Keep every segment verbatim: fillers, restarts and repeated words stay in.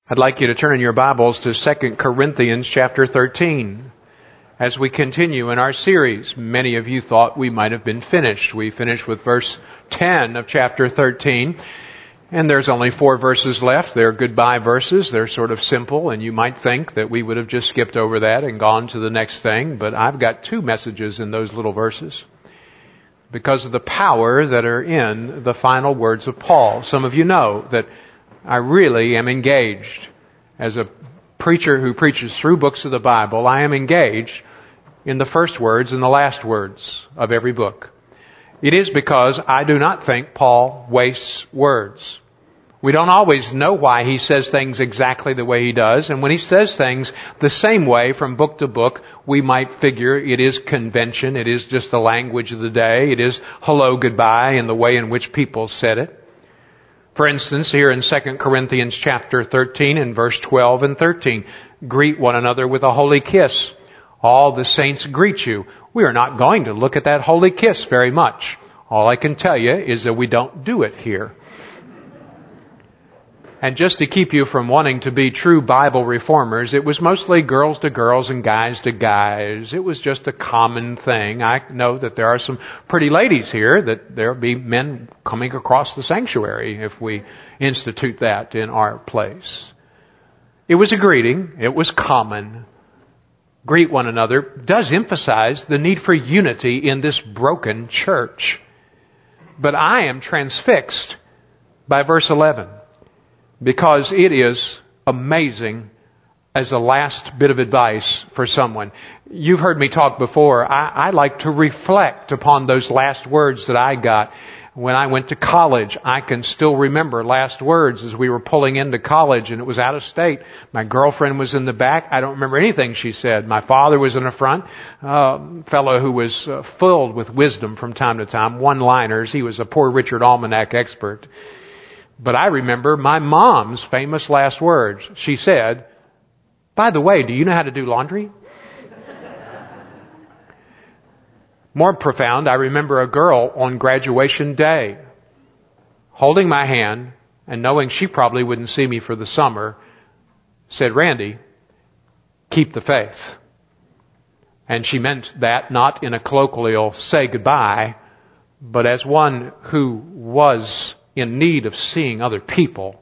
I'd like you to turn in your Bibles to Second Corinthians chapter thirteen. As we continue in our series, many of you thought we might have been finished. We finished with verse ten of chapter thirteen, and there's only four verses left. They're goodbye verses. They're sort of simple, and you might think that we would have just skipped over that and gone to the next thing, but I've got two messages in those little verses because of the power that are in the final words of Paul. Some of you know that I really am engaged. As a preacher who preaches through books of the Bible, I am engaged in the first words and the last words of every book. It is because I do not think Paul wastes words. We don't always know why he says things exactly the way he does, and when he says things the same way from book to book, we might figure it is convention, it is just the language of the day, it is hello, goodbye, and the way in which people said it. For instance, here in Second Corinthians chapter thirteen and verse twelve and thirteen, greet one another with a holy kiss. All the saints greet you. We are not going to look at that holy kiss very much. All I can tell you is that we don't do it here. And just to keep you from wanting to be true Bible reformers, it was mostly girls to girls and guys to guys. It was just a common thing. I know that there are some pretty ladies here, that there'll be men coming across the sanctuary if we institute that in our place. It was a greeting. It was common. Greet one another does emphasize the need for unity in this broken church. But I am transfixed by verse eleven. Because it is amazing as a last bit of advice for someone. You've heard me talk before. I, I like to reflect upon those last words that I got when I went to college. I can still remember last words as we were pulling into college, and it was out of state. My girlfriend was in the back. I don't remember anything she said. My father was in the front, a fellow who was uh, filled with wisdom from time to time, one-liners. He was a Poor Richard Almanac expert. But I remember my mom's famous last words. She said, by the way, do you know how to do laundry? More profound, I remember a girl on graduation day holding my hand and knowing she probably wouldn't see me for the summer, said, Randy, keep the faith. And she meant that not in a colloquial say goodbye, but as one who was in need of seeing other people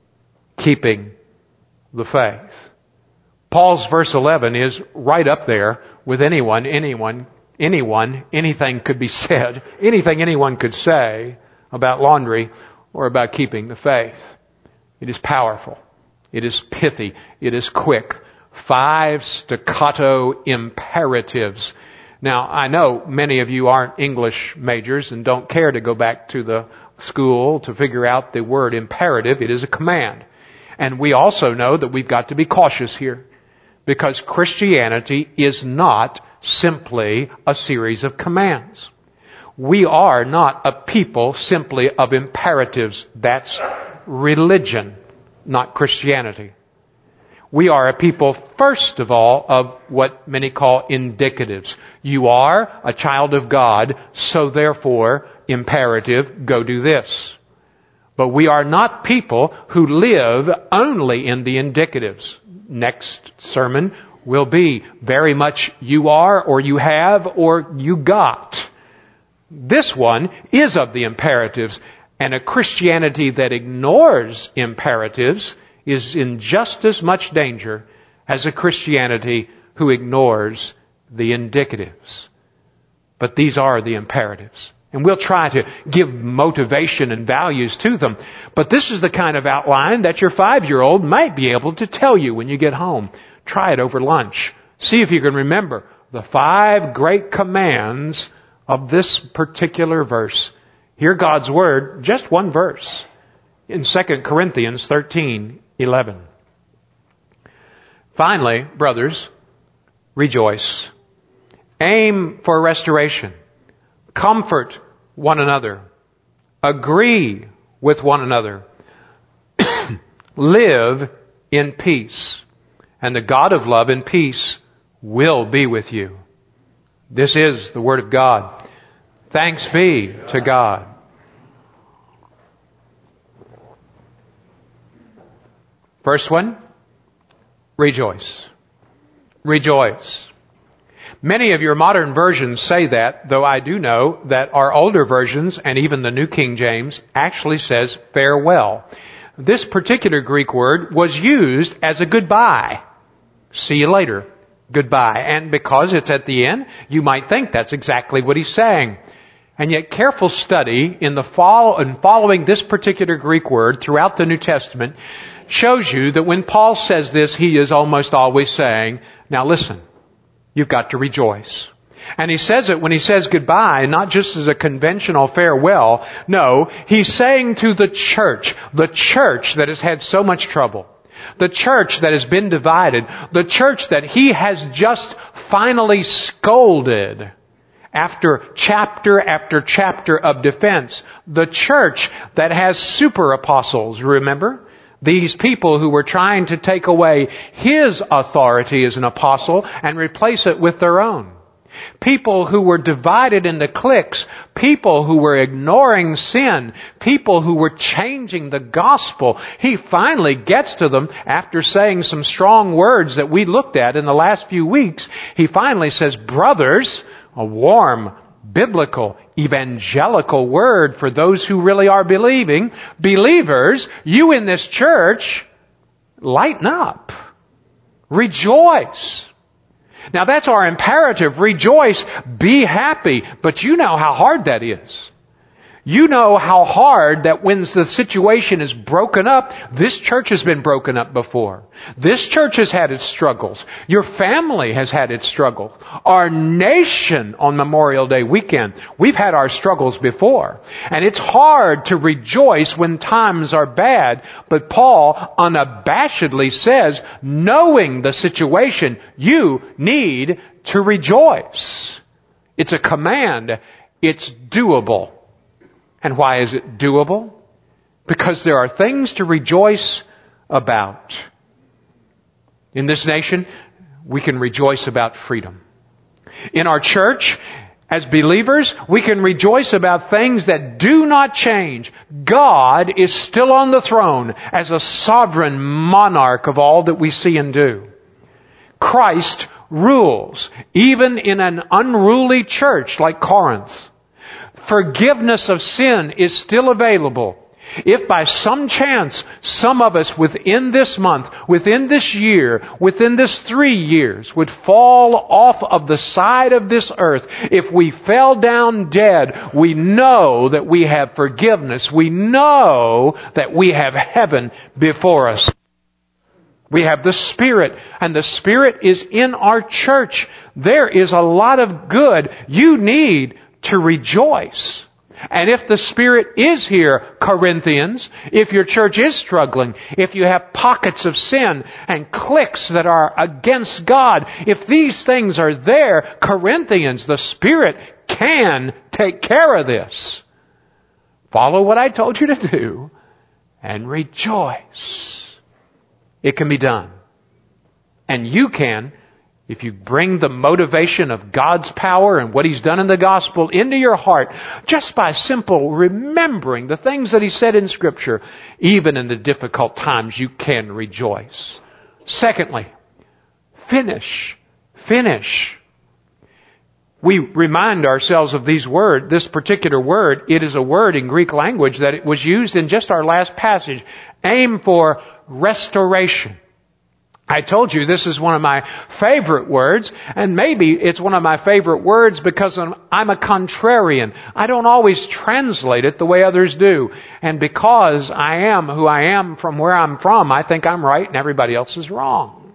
keeping the faith. Paul's verse eleven is right up there with anyone, anyone, anyone, anything could be said, anything anyone could say about laundry or about keeping the faith. It is powerful. It is pithy. It is quick. Five staccato imperatives. Now, I know many of you aren't English majors and don't care to go back to the school to figure out the word imperative. It is a command. And we also know that we've got to be cautious here, because Christianity is not simply a series of commands. We are not a people simply of imperatives. That's religion, not Christianity. We are a people, first of all, of what many call indicatives. You are a child of God, so therefore, imperative, go do this. But we are not people who live only in the indicatives. Next sermon will be very much you are, or you have, or you got. This one is of the imperatives, and a Christianity that ignores imperatives is in just as much danger as a Christianity who ignores the indicatives. But these are the imperatives. And we'll try to give motivation and values to them. But this is the kind of outline that your five-year-old might be able to tell you when you get home. Try it over lunch. See if you can remember the five great commands of this particular verse. Hear God's Word, just one verse, in Second Corinthians thirteen eleven. Finally, brothers, rejoice. Aim for restoration. Comfort one another. Agree with one another. Live in peace. And the God of love and peace will be with you. This is the Word of God. Thanks be to God. First one, rejoice. Rejoice. Many of your modern versions say that, though I do know that our older versions and even the New King James actually says farewell. This particular Greek word was used as a goodbye. See you later. Goodbye. And because it's at the end, you might think that's exactly what he's saying. And yet careful study in the follow, in following this particular Greek word throughout the New Testament shows you that when Paul says this, he is almost always saying, now listen, you've got to rejoice. And he says it when he says goodbye, not just as a conventional farewell. No, he's saying to the church, the church that has had so much trouble, the church that has been divided, the church that he has just finally scolded after chapter after chapter of defense, the church that has super apostles, remember? These people who were trying to take away his authority as an apostle and replace it with their own. People who were divided into cliques. People who were ignoring sin. People who were changing the gospel. He finally gets to them after saying some strong words that we looked at in the last few weeks. He finally says, brothers, a warm, biblical, evangelical word for those who really are believing. Believers, you in this church, lighten up. Rejoice. Now that's our imperative. Rejoice. Be happy. But you know how hard that is. You know how hard that when the situation is broken up, this church has been broken up before. This church has had its struggles. Your family has had its struggles. Our nation on Memorial Day weekend, we've had our struggles before. And it's hard to rejoice when times are bad. But Paul unabashedly says, knowing the situation, you need to rejoice. It's a command. It's doable. And why is it doable? Because there are things to rejoice about. In this nation, we can rejoice about freedom. In our church, as believers, we can rejoice about things that do not change. God is still on the throne as a sovereign monarch of all that we see and do. Christ rules, even in an unruly church like Corinth. Forgiveness of sin is still available. If by some chance some of us within this month, within this year, within this three years would fall off of the side of this earth, if we fell down dead, we know that we have forgiveness. We know that we have heaven before us. We have the Spirit, and the Spirit is in our church. There is a lot of good. You need to rejoice. And if the Spirit is here, Corinthians, if your church is struggling, if you have pockets of sin and cliques that are against God, if these things are there, Corinthians, the Spirit can take care of this. Follow what I told you to do and rejoice. It can be done. And you can, if you bring the motivation of God's power and what He's done in the gospel into your heart, just by simple remembering the things that He said in Scripture, even in the difficult times, you can rejoice. Secondly, finish. Finish. We remind ourselves of these words, this particular word. It is a word in Greek language that it was used in just our last passage. Aim for restoration. I told you this is one of my favorite words, and maybe it's one of my favorite words because I'm, I'm a contrarian. I don't always translate it the way others do. And because I am who I am from where I'm from, I think I'm right and everybody else is wrong.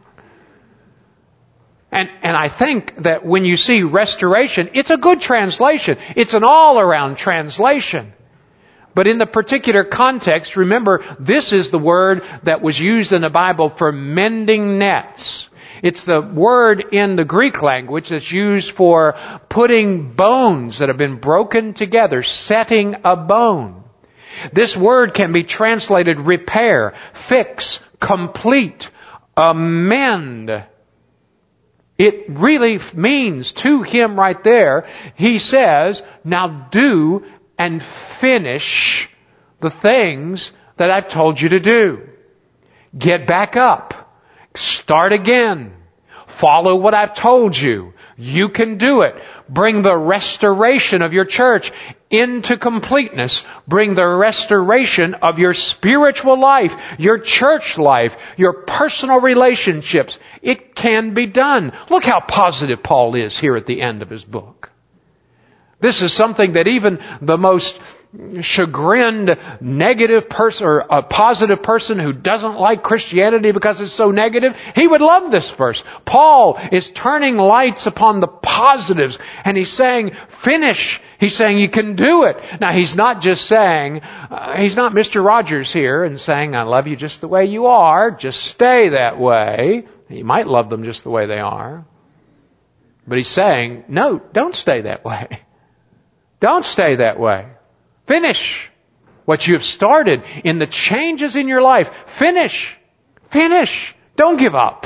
And, and I think that when you see restoration, it's a good translation. It's an all-around translation. But in the particular context, remember, this is the word that was used in the Bible for mending nets. It's the word in the Greek language that's used for putting bones that have been broken together, setting a bone. This word can be translated repair, fix, complete, amend. It really means to him right there, he says, now do and finish the things that I've told you to do. Get back up. Start again. Follow what I've told you. You can do it. Bring the restoration of your church into completeness. Bring the restoration of your spiritual life, your church life, your personal relationships. It can be done. Look how positive Paul is here at the end of his book. This is something that even the most chagrined, negative person or a positive person who doesn't like Christianity because it's so negative, he would love this verse. Paul is turning lights upon the positives and he's saying, finish. He's saying you can do it. Now he's not just saying, uh, he's not Mister Rogers here and saying, I love you just the way you are. Just stay that way. You might love them just the way they are. But he's saying, no, don't stay that way. Don't stay that way. Finish what you have started in the changes in your life. Finish. Finish. Don't give up.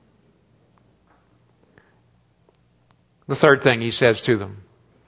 The third thing he says to them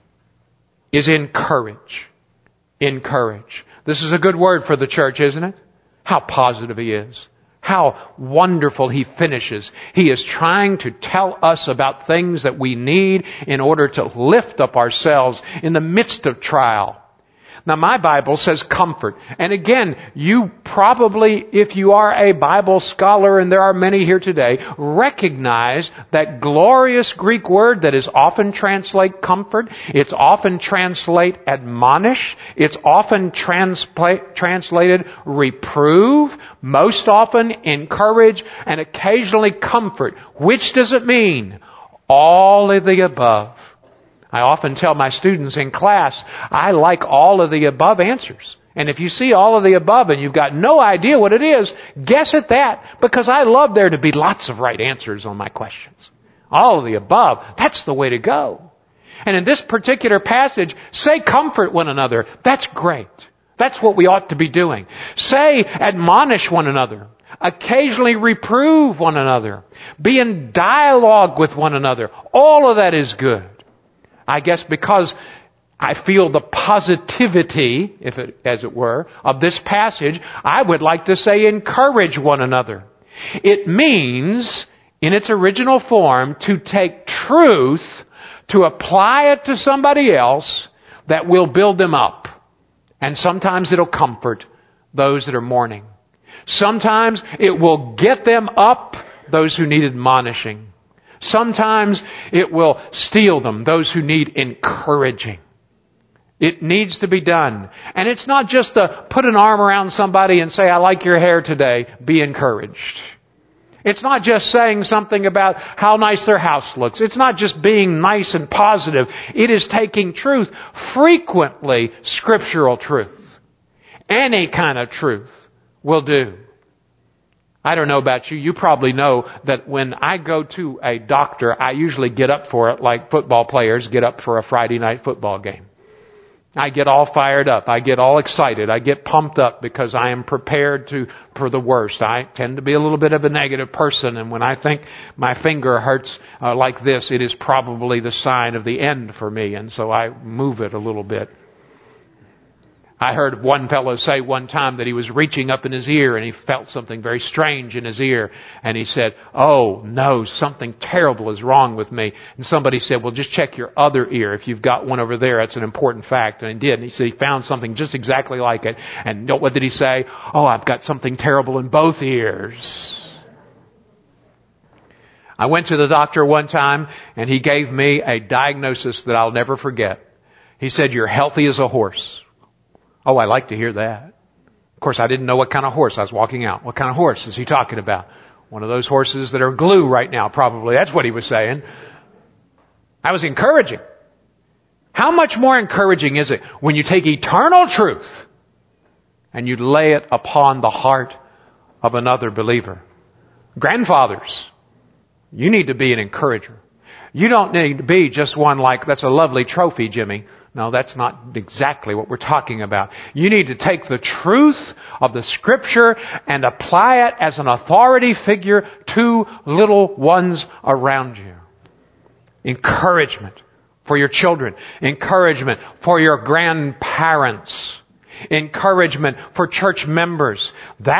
is encourage. Encourage. This is a good word for the church, isn't it? How positive he is. How wonderful he finishes. He is trying to tell us about things that we need in order to lift up ourselves in the midst of trial. Now my Bible says comfort. And again, you probably, if you are a Bible scholar, and there are many here today, recognize that glorious Greek word that is often translate comfort. It's often translate admonish. It's often transla- translated reprove. Most often encourage and occasionally comfort. Which does it mean? All of the above. I often tell my students in class, I like all of the above answers. And if you see all of the above and you've got no idea what it is, guess at that, because I love there to be lots of right answers on my questions. All of the above, that's the way to go. And in this particular passage, say comfort one another. That's great. That's what we ought to be doing. Say admonish one another. Occasionally reprove one another. Be in dialogue with one another. All of that is good. I guess because I feel the positivity, if it, as it were, of this passage, I would like to say encourage one another. It means, in its original form, to take truth, to apply it to somebody else that will build them up. And sometimes it'll comfort those that are mourning. Sometimes it will get them up, those who need admonishing. Sometimes it will steel them, those who need encouraging. It needs to be done. And it's not just to put an arm around somebody and say, I like your hair today. Be encouraged. It's not just saying something about how nice their house looks. It's not just being nice and positive. It is taking truth, frequently scriptural truth. Any kind of truth will do. I don't know about you. You probably know that when I go to a doctor, I usually get up for it like football players get up for a Friday night football game. I get all fired up. I get all excited. I get pumped up because I am prepared to for the worst. I tend to be a little bit of a negative person, and when I think my finger hurts uh, like this, it is probably the sign of the end for me, and so I move it a little bit. I heard one fellow say one time that he was reaching up in his ear and he felt something very strange in his ear. And he said, oh no, something terrible is wrong with me. And somebody said, well, just check your other ear. If you've got one over there, that's an important fact. And he did. And he said he found something just exactly like it. And what did he say? Oh, I've got something terrible in both ears. I went to the doctor one time and he gave me a diagnosis that I'll never forget. He said, you're healthy as a horse. Oh, I like to hear that. Of course, I didn't know what kind of horse I was walking out. What kind of horse is he talking about? One of those horses that are glue right now, probably. That's what he was saying. I was encouraging. How much more encouraging is it when you take eternal truth and you lay it upon the heart of another believer? Grandfathers, you need to be an encourager. You don't need to be just one like, that's a lovely trophy, Jimmy. No, that's not exactly what we're talking about. You need to take the truth of the Scripture and apply it as an authority figure to little ones around you. Encouragement for your children. Encouragement for your grandparents. Encouragement for church members. That's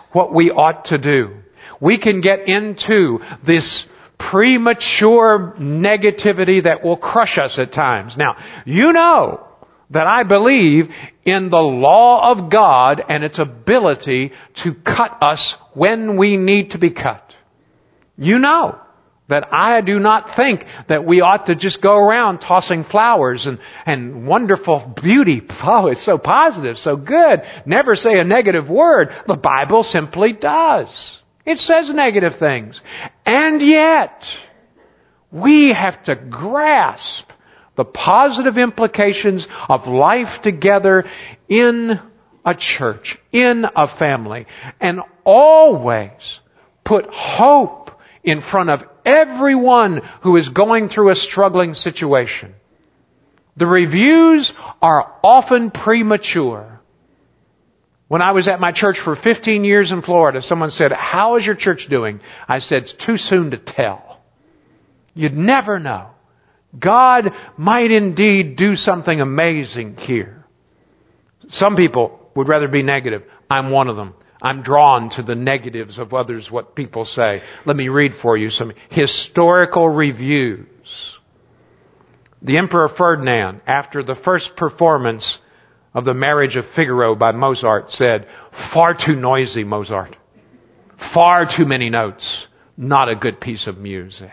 what we ought to do. We can get into this premature negativity that will crush us at times. Now, you know that I believe in the law of God and its ability to cut us when we need to be cut. You know that I do not think that we ought to just go around tossing flowers and, and wonderful beauty. Oh, it's so positive, so good. Never say a negative word. The Bible simply does. It says negative things. And yet, we have to grasp the positive implications of life together in a church, in a family, and always put hope in front of everyone who is going through a struggling situation. The reviews are often premature. When I was at my church for fifteen years in Florida, someone said, "How is your church doing?" I said, "It's too soon to tell." You'd never know. God might indeed do something amazing here. Some people would rather be negative. I'm one of them. I'm drawn to the negatives of others, what people say. Let me read for you some historical reviews. The Emperor Ferdinand, after the first performance of The Marriage of Figaro by Mozart, said, "Far too noisy, Mozart. Far too many notes. Not a good piece of music."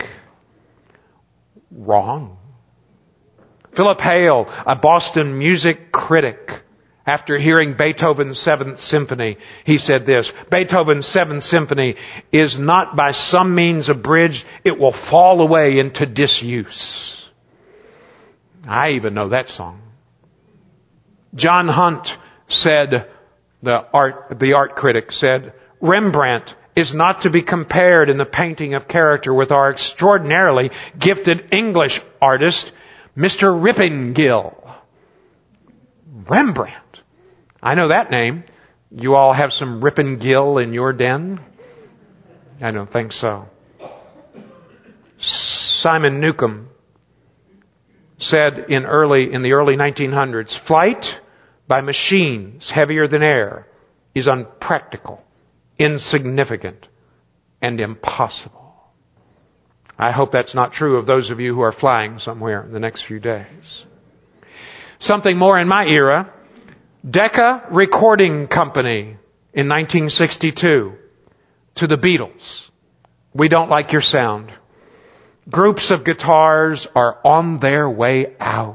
Wrong. Philip Hale, a Boston music critic, after hearing Beethoven's Seventh Symphony, he said this, "Beethoven's Seventh Symphony is not by some means abridged. It will fall away into disuse." I even know that song. John Hunt said, the art, the art critic said, "Rembrandt is not to be compared in the painting of character with our extraordinarily gifted English artist, Mister Rippingill." Rembrandt. I know that name. You all have some Rippingill in your den? I don't think so. Simon Newcomb said in early, in the early nineteen hundreds, "Flight by machines heavier than air is unpractical, insignificant, and impossible." I hope that's not true of those of you who are flying somewhere in the next few days. Something more in my era, Decca Recording Company in nineteen sixty-two to the Beatles, "We don't like your sound. Groups of guitars are on their way out."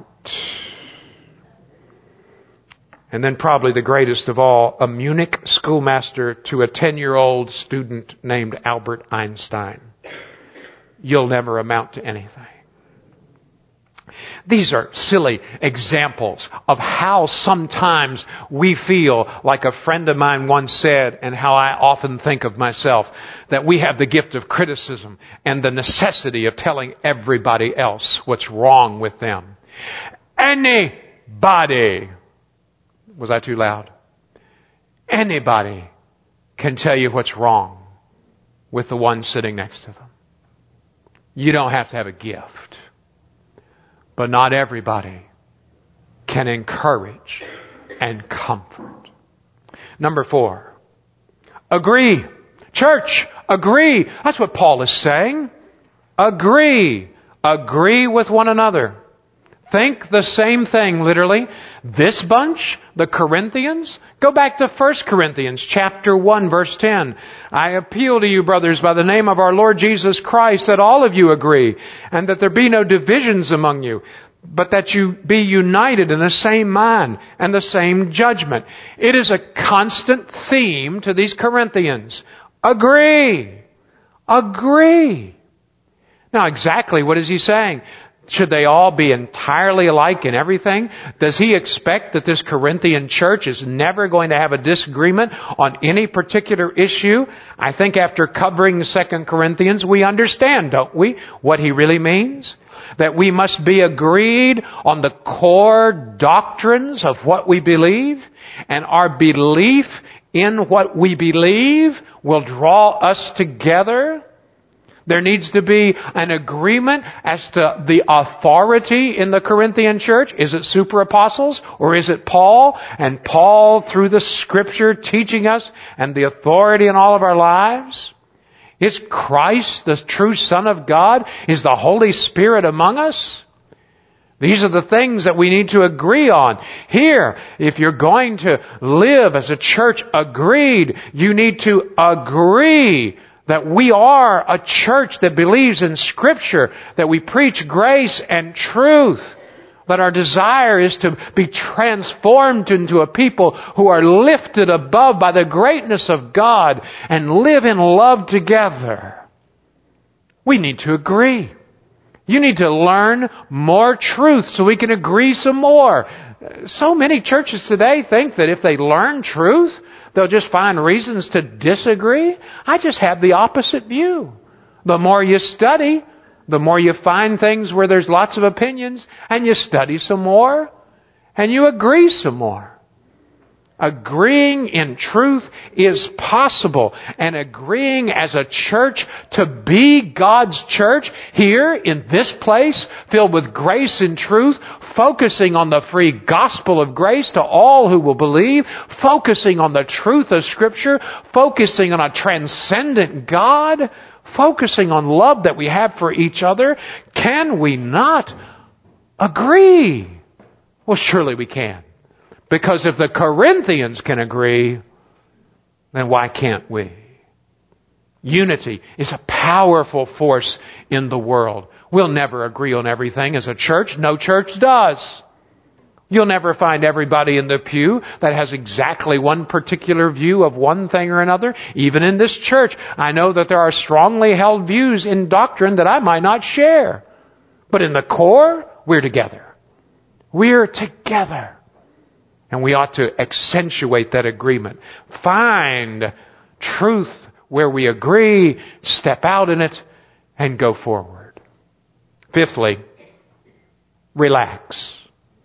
And then probably the greatest of all, a Munich schoolmaster to a ten-year-old student named Albert Einstein, "You'll never amount to anything." These are silly examples of how sometimes we feel, like a friend of mine once said, and how I often think of myself, that we have the gift of criticism and the necessity of telling everybody else what's wrong with them. Anybody, was I too loud? Anybody can tell you what's wrong with the one sitting next to them. You don't have to have a gift. But not everybody can encourage and comfort. Number four, agree. Church, agree. That's what Paul is saying. Agree. Agree with one another. Think the same thing, literally. This bunch, the Corinthians, go back to First Corinthians chapter one, verse ten. "I appeal to you, brothers, by the name of our Lord Jesus Christ, that all of you agree, and that there be no divisions among you, but that you be united in the same mind and the same judgment." It is a constant theme to these Corinthians. Agree. Agree. Now, exactly what is he saying? Should they all be entirely alike in everything? Does he expect that this Corinthian church is never going to have a disagreement on any particular issue? I think after covering Second Corinthians, we understand, don't we, what he really means? That we must be agreed on the core doctrines of what we believe, and our belief in what we believe will draw us together. There needs to be an agreement as to the authority in the Corinthian church. Is it super apostles or is it Paul? And Paul through the Scripture teaching us and the authority in all of our lives? Is Christ the true Son of God? Is the Holy Spirit among us? These are the things that we need to agree on. Here, if you're going to live as a church agreed, you need to agree that we are a church that believes in Scripture, that we preach grace and truth, that our desire is to be transformed into a people who are lifted above by the greatness of God and live in love together. We need to agree. You need to learn more truth so we can agree some more. So many churches today think that if they learn truth, they'll just find reasons to disagree. I just have the opposite view. The more you study, the more you find things where there's lots of opinions, and you study some more, and you agree some more. Agreeing in truth is possible, and agreeing as a church to be God's church here in this place, filled with grace and truth, focusing on the free gospel of grace to all who will believe, focusing on the truth of Scripture, focusing on a transcendent God, focusing on love that we have for each other. Can we not agree? Well, surely we can. Because if the Corinthians can agree, then why can't we? Unity is a powerful force in the world. We'll never agree on everything as a church. No church does. You'll never find everybody in the pew that has exactly one particular view of one thing or another. Even in this church, I know that there are strongly held views in doctrine that I might not share. But in the core, we're together. We're together. And we ought to accentuate that agreement. Find truth where we agree, step out in it, and go forward. Fifthly, relax.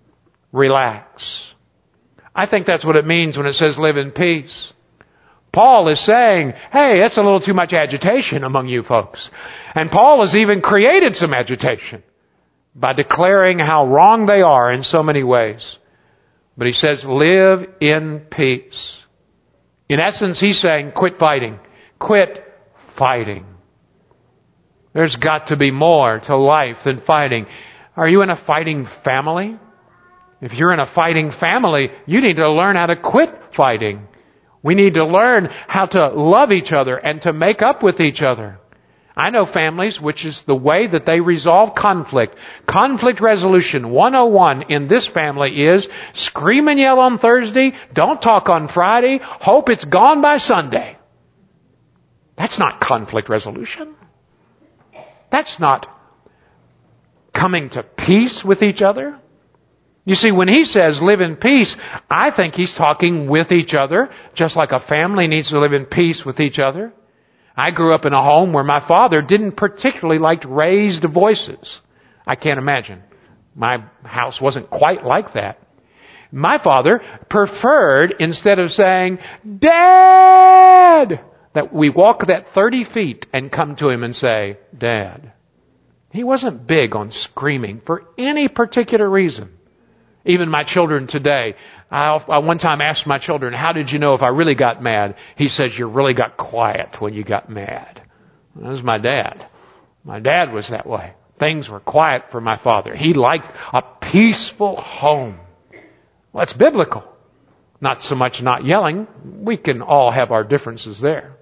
Relax. I think that's what it means when it says live in peace. Paul is saying, hey, that's a little too much agitation among you folks. And Paul has even created some agitation by declaring how wrong they are in so many ways. But he says, live in peace. In essence, he's saying, quit fighting. Quit fighting. There's got to be more to life than fighting. Are you in a fighting family? If you're in a fighting family, you need to learn how to quit fighting. We need to learn how to love each other and to make up with each other. I know families, which is the way that they resolve conflict. Conflict resolution one oh one in this family is scream and yell on Thursday, don't talk on Friday, hope it's gone by Sunday. That's not conflict resolution. That's not coming to peace with each other. You see, when he says live in peace, I think he's talking with each other, just like a family needs to live in peace with each other. I grew up in a home where my father didn't particularly like raised voices. I can't imagine. My house wasn't quite like that. My father preferred, instead of saying, Dad, that we walk that thirty feet and come to him and say, Dad. He wasn't big on screaming for any particular reason. Even my children today, I, I one time asked my children, how did you know if I really got mad? He says, you really got quiet when you got mad. That was my dad. My dad was that way. Things were quiet for my father. He liked a peaceful home. Well, that's biblical. Not so much not yelling. We can all have our differences there.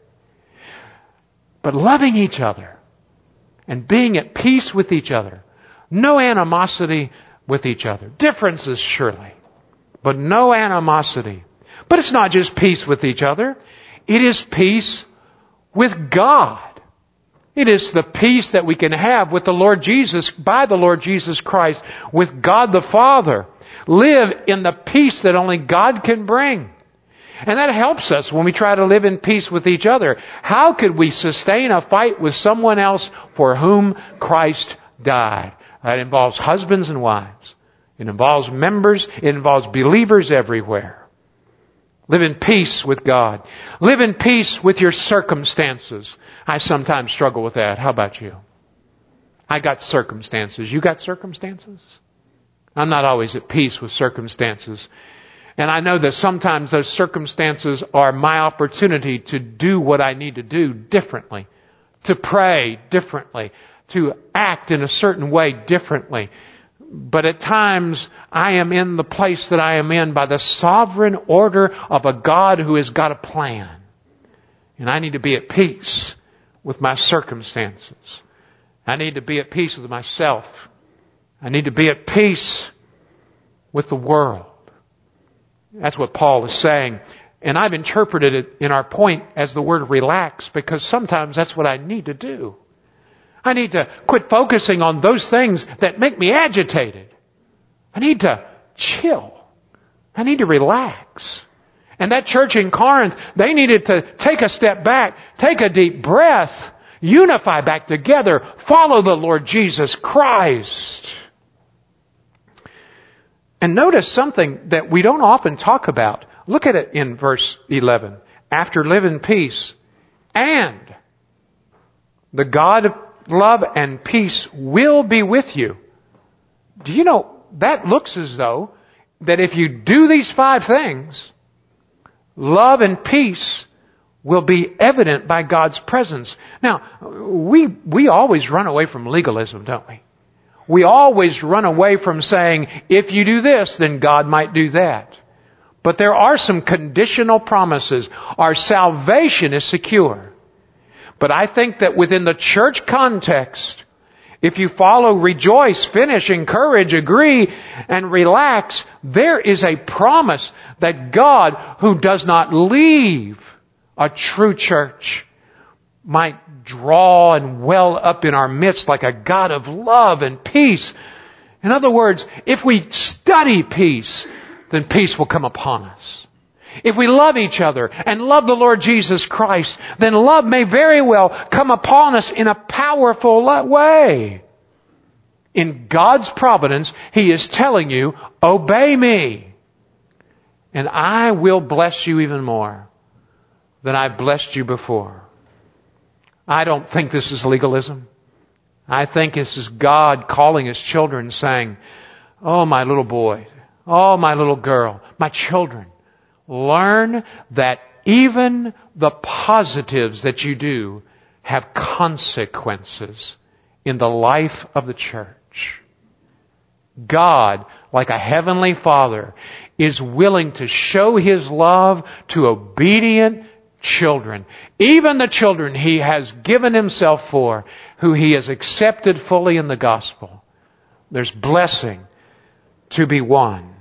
But loving each other and being at peace with each other. No animosity with each other. Differences, surely. But no animosity. But it's not just peace with each other. It is peace with God. It is the peace that we can have with the Lord Jesus, by the Lord Jesus Christ, with God the Father. Live in the peace that only God can bring. And that helps us when we try to live in peace with each other. How could we sustain a fight with someone else for whom Christ died? That involves husbands and wives. It involves members. It involves believers everywhere. Live in peace with God. Live in peace with your circumstances. I sometimes struggle with that. How about you? I got circumstances. You got circumstances? I'm not always at peace with circumstances. And I know that sometimes those circumstances are my opportunity to do what I need to do differently. To pray differently. To act in a certain way differently. But at times, I am in the place that I am in by the sovereign order of a God who has got a plan. And I need to be at peace with my circumstances. I need to be at peace with myself. I need to be at peace with the world. That's what Paul is saying. And I've interpreted it in our point as the word relax, because sometimes that's what I need to do. I need to quit focusing on those things that make me agitated. I need to chill. I need to relax. And that church in Corinth, they needed to take a step back, take a deep breath, unify back together, follow the Lord Jesus Christ. And notice something that we don't often talk about. Look at it in verse eleven. After live in peace, and the God of love and peace will be with you. Do you know, that looks as though that if you do these five things, love and peace will be evident by God's presence. Now, we, we always run away from legalism, don't we? We always run away from saying, if you do this, then God might do that. But there are some conditional promises. Our salvation is secure. But I think that within the church context, if you follow rejoice, finish, encourage, agree, and relax, there is a promise that God, who does not leave a true church, might draw and well up in our midst like a God of love and peace. In other words, if we study peace, then peace will come upon us. If we love each other and love the Lord Jesus Christ, then love may very well come upon us in a powerful way. In God's providence, He is telling you, obey me, and I will bless you even more than I've blessed you before. I don't think this is legalism. I think this is God calling His children saying, oh, my little boy, oh, my little girl, my children, learn that even the positives that you do have consequences in the life of the church. God, like a heavenly Father, is willing to show His love to obedient children, even the children He has given Himself for, who He has accepted fully in the gospel. There's blessing to be won.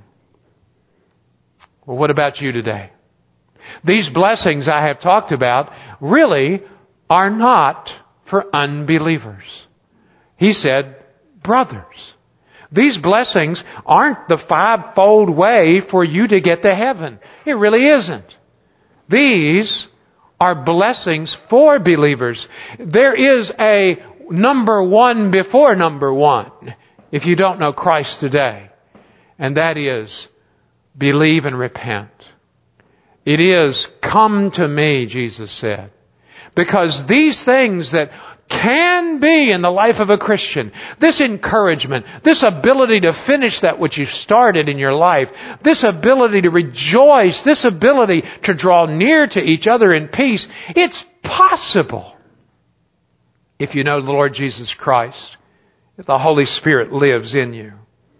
Well, what about you today? These blessings I have talked about really are not for unbelievers. He said, brothers. These blessings aren't the fivefold way for you to get to heaven. It really isn't. These are blessings for believers. There is a number one before number one, if you don't know Christ today. And that is, believe and repent. It is, come to me, Jesus said. Because these things that can be in the life of a Christian, this encouragement, this ability to finish that which you've started in your life, this ability to rejoice, this ability to draw near to each other in peace, it's possible if you know the Lord Jesus Christ, if the Holy Spirit lives in you.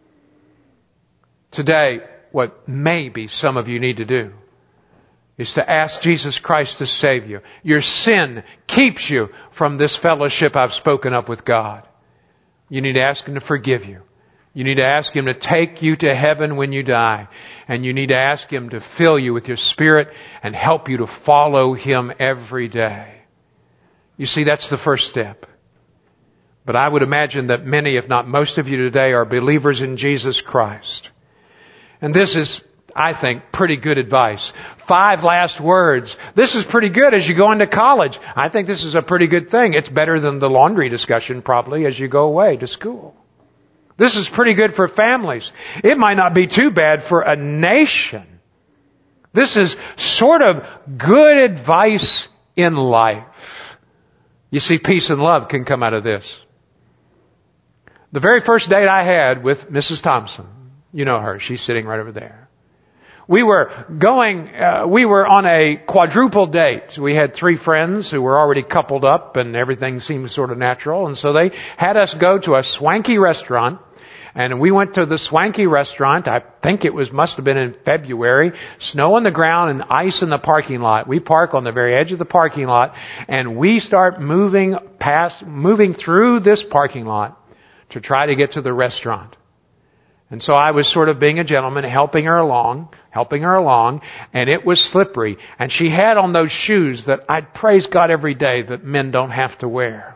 Today, what maybe some of you need to do is to ask Jesus Christ to save you. Your sin keeps you from this fellowship I've spoken of with God. You need to ask Him to forgive you. You need to ask Him to take you to heaven when you die. And you need to ask Him to fill you with your Spirit and help you to follow Him every day. You see, that's the first step. But I would imagine that many, if not most of you today, are believers in Jesus Christ. And this is, I think, pretty good advice. Five last words. This is pretty good as you go into college. I think this is a pretty good thing. It's better than the laundry discussion probably as you go away to school. This is pretty good for families. It might not be too bad for a nation. This is sort of good advice in life. You see, peace and love can come out of this. The very first date I had with Missus Thompson, you know her, she's sitting right over there. We were going, uh, we were on a quadruple date. We had three friends who were already coupled up and everything seemed sort of natural. And so they had us go to a swanky restaurant. And we went to the swanky restaurant. I think it was, must have been in February. Snow on the ground and ice in the parking lot. We park on the very edge of the parking lot and we start moving past, moving through this parking lot to try to get to the restaurant. And so I was sort of being a gentleman, helping her along, helping her along, and it was slippery. And she had on those shoes that I'd praise God every day that men don't have to wear.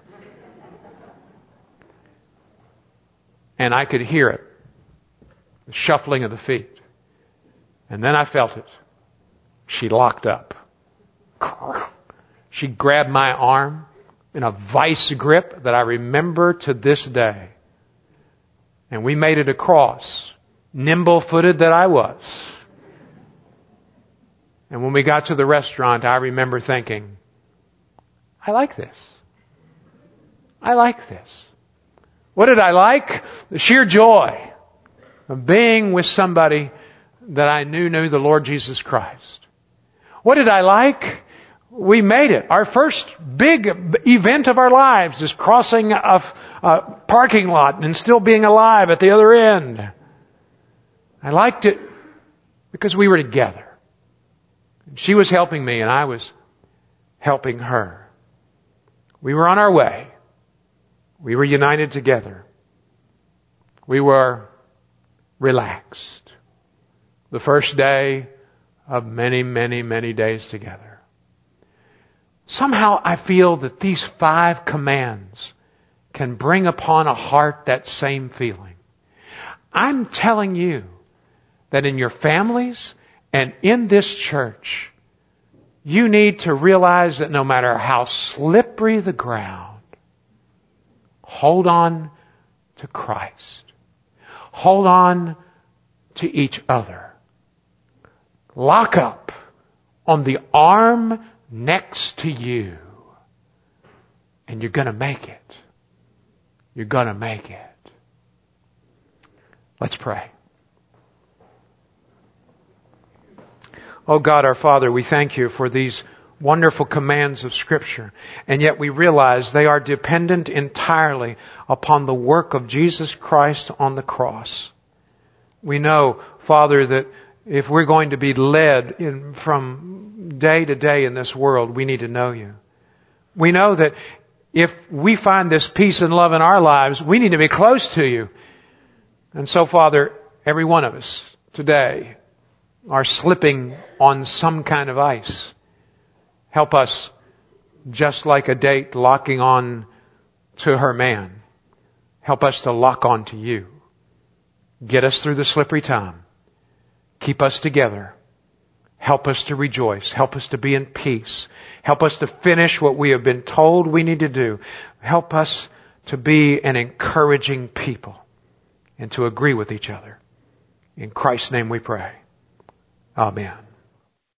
And I could hear it, the shuffling of the feet. And then I felt it. She locked up. She grabbed my arm in a vice grip that I remember to this day. And we made it across, nimble-footed that I was. And when we got to the restaurant, I remember thinking, I like this. I like this. What did I like? The sheer joy of being with somebody that I knew knew the Lord Jesus Christ. What did I like? We made it. Our first big event of our lives is crossing a, a parking lot and still being alive at the other end. I liked it because we were together. She was helping me and I was helping her. We were on our way. We were united together. We were relaxed. The first day of many, many, many days together. Somehow I feel that these five commands can bring upon a heart that same feeling. I'm telling you that in your families and in this church, you need to realize that no matter how slippery the ground, hold on to Christ. Hold on to each other. Lock up on the arm next to you. And you're going to make it. You're going to make it. Let's pray. Oh God, our Father, we thank you for these wonderful commands of Scripture. And yet we realize they are dependent entirely upon the work of Jesus Christ on the cross. We know, Father, that if we're going to be led in, from day to day in this world, we need to know you. We know that if we find this peace and love in our lives, we need to be close to you. And so, Father, every one of us today are slipping on some kind of ice. Help us, just like a date locking on to her man. Help us to lock on to you. Get us through the slippery time. Keep us together. Help us to rejoice. Help us to be in peace. Help us to finish what we have been told we need to do. Help us to be an encouraging people and to agree with each other. In Christ's name we pray. Amen.